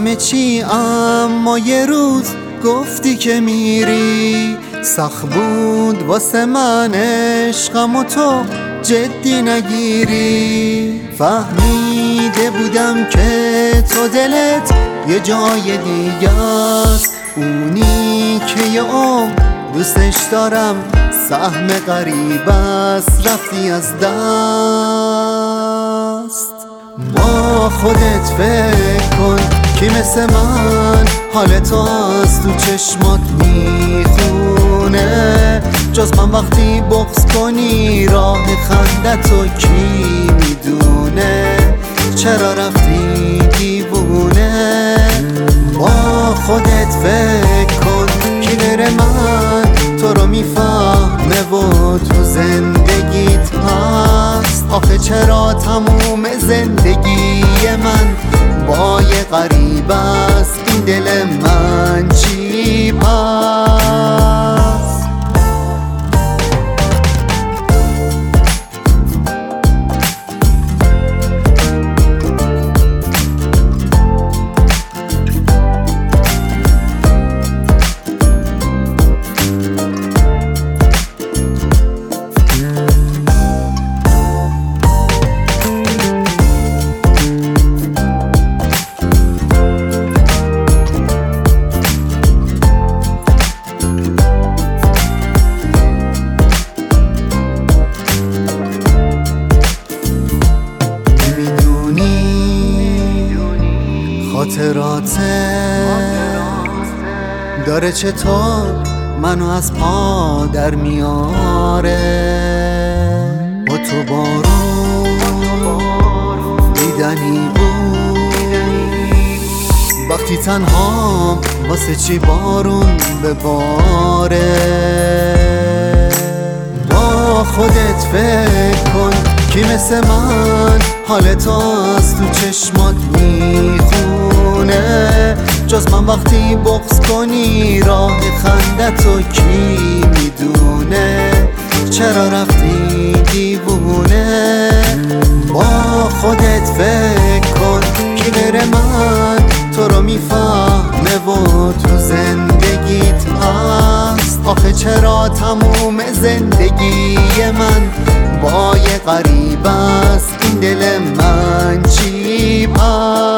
همه چی اما یه روز گفتی که میری. سخت بود واسه من عشقم و تو جدی نگیری. فهمیده بودم که تو دلت یه جای دیگه است، اونی که یه عمر دوستش دارم سهم غریب است رفتی از دست. با خودت فکر کن کی مثل من حال تو از تو چشمات میخونه. جز من وقتی بغض کنی راه خندتو کی میدونه. چرا رفتی دیوونه؟ با خودت فکر کن کی غیر من تو رو میفهمه و تو زندگیت هست. آخه چرا تموم زندگی من با یه غریب است، این دل من چی پس؟ خاطرات داره چطور منو از پا در میاره. با تو بارون دیدنی بود، وقتی تنها واسه چی بارون بباره. با خودت فکر کن کی مثل من حال تو از تو چشمات میخونه. جز من وقتی بغض کنی راه خندتو کی میدونه. چرا رفتی دیوونه؟ با خودت فکر کن کی غیر من تو رو میفهمه و تو زندگیت هست. آخه چرا تموم زندگی من با یه غریب است، این دل من چی پس؟